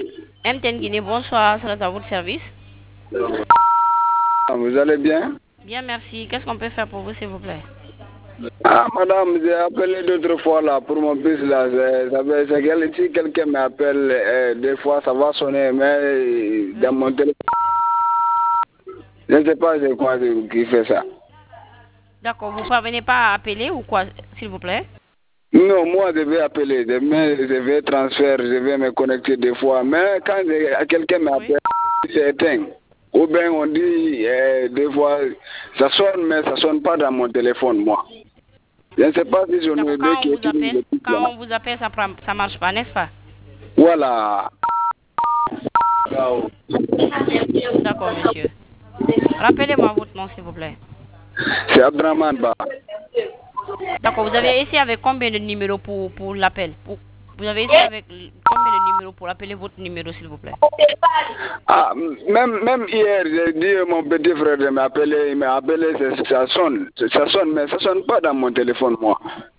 MTN Guinée, bonsoir, c'est à votre service. Vous allez bien? Bien, merci. Qu'est-ce qu'on peut faire pour vous, s'il vous plaît? Ah, madame, j'ai appelé d'autres fois là pour mon fils là. Si quelqu'un m'appelle, des fois ça va sonner, mais dans mon téléphone, je ne sais pas c'est quoi qui fait ça. D'accord, vous ne parvenez pas à appeler ou quoi, s'il vous plaît? Non, moi je vais appeler, je vais transférer, je vais me connecter des fois, mais quand quelqu'un m'appelle, c'est éteint. Ou bien on dit des fois, ça sonne, mais ça sonne pas dans mon téléphone, moi. Je ne sais pas si je ne vais quand on vous appelle, ça marche pas, n'est-ce pas? Voilà. D'accord, monsieur. Rappelez-moi votre nom, s'il vous plaît. C'est Abdraman Ba. D'accord, vous avez essayé avec combien de numéros pour l'appel? Vous avez essayé avec combien de numéros pour appeler votre numéro, s'il vous plaît? Ah, même hier, j'ai dit à mon petit frère de m'appeler, il m'a appelé, ça sonne, mais ça sonne pas dans mon téléphone, moi.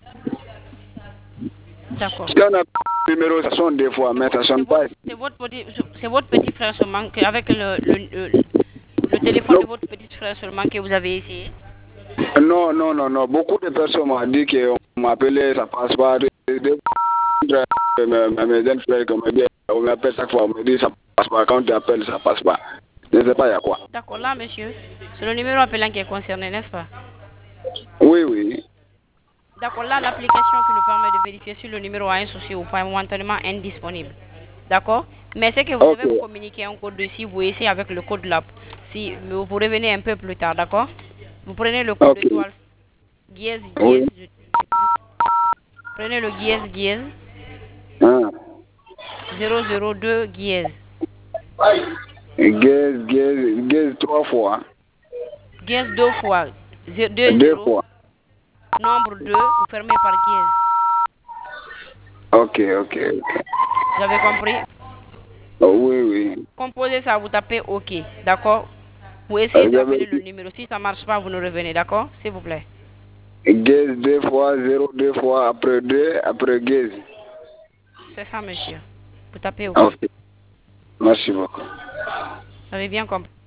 D'accord. Si on a le numéro, ça sonne des fois, mais ça sonne pas. C'est votre petit frère seulement, avec le téléphone de votre petit frère seulement que vous avez essayé? Non. Beaucoup de personnes m'ont dit qu'on m'appelait, ça passe pas. Mes jeunes frères on m'appelle chaque fois, on me dit ça passe pas. Quand tu appelles, ça passe pas. Je ne sais pas, il y a quoi. D'accord, là, monsieur, c'est le numéro appelant qui est concerné, n'est-ce pas? Oui. D'accord, là, l'application qui nous permet de vérifier si le numéro a un souci ou pas est momentanément indisponible. D'accord? Mais c'est que vous devez vous communiquer un code dessus, vous essayez avec le code là. Si vous revenez un peu plus tard, d'accord? Vous prenez le code étoile dièse. Prenez le dièse 002 dièse. Dièse 3 fois. Dièse 2 fois. 2 fois. Nombre 2, vous fermez par dièse. Ok. Vous avez compris? Oui. Composez ça, vous tapez OK, d'accord? Vous essayez d'appeler le numéro. Si ça ne marche pas, vous nous revenez, d'accord? S'il vous plaît. Dièse 2 fois, 02 fois, après 2, après dièse. C'est ça, monsieur. Vous tapez OK. Ok. Merci beaucoup. Vous avez bien compris.